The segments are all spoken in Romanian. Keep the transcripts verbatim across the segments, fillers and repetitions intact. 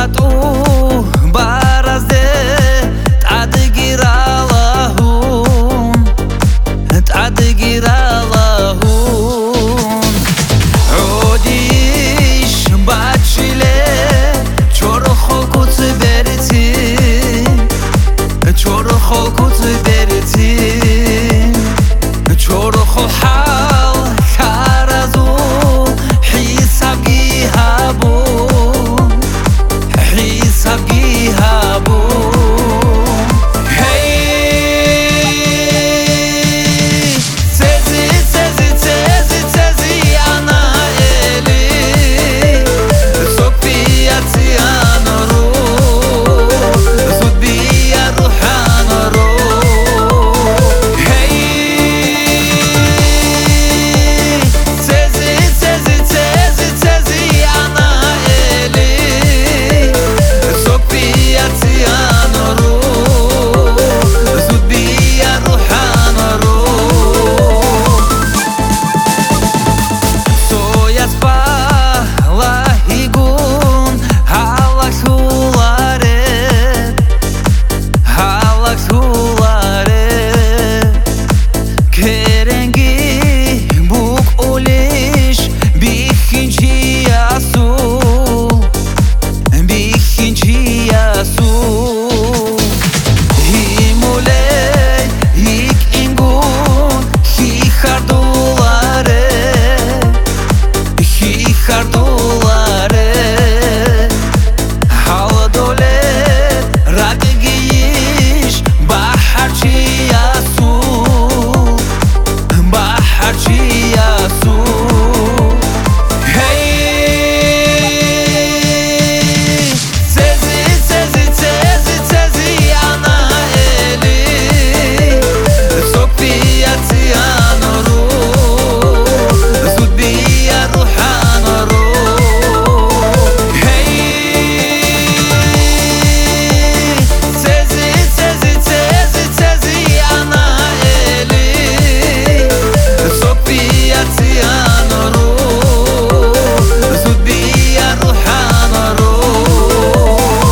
Рату баразде тадгиралахун тадгиралахун Одиш бачиле чорхол куц берти чорхол куц берти чорхол хал харазу حساب جيهابو حساب جيهابو هي تزي تزي تزي تزي أنا إلي صوفياتي أنا روح صوتي روح أنا روح هي تزي تزي تزي تزي أنا إلي صوفياتي أنا روح صوتي روح أنا روح Soya spala higun halak hulare halak hulare kerengi buk olish bihinci yasu bihinci yasu himuley ik ingun hihardulare hihardulare haladole ragiyish baharchi yasu baharchi yasu hey tezi tezi tezi tezi ana eli صوفياتي أنا روح صوتي روح أنا روح هي تزي تزي تزي تزي أنا إلي صوفياتي أنا روح صوتي روح أنا روح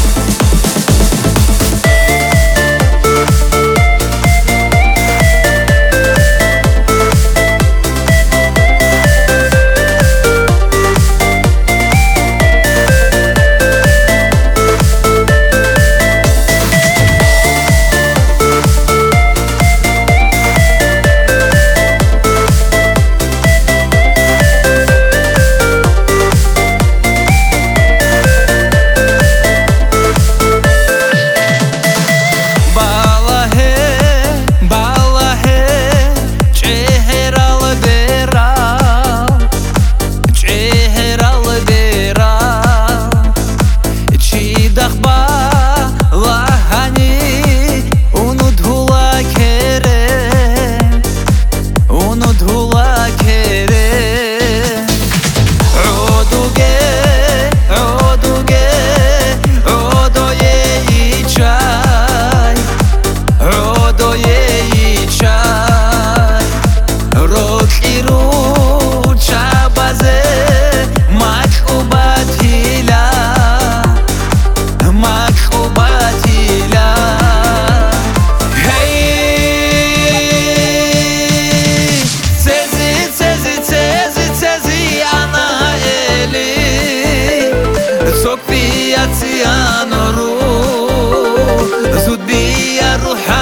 Балахе, балахе, чехерал берал, чехерал берал, чидах балахани, унудхула керем, унудхула керем, одуге, одуге, одое ичай. Родое ичай Рокиру чабазе Макхубатиля Макхубатиля Hey Цези, цези, цези, цези Ана Эли Софияти Ана Рух Судбия Руха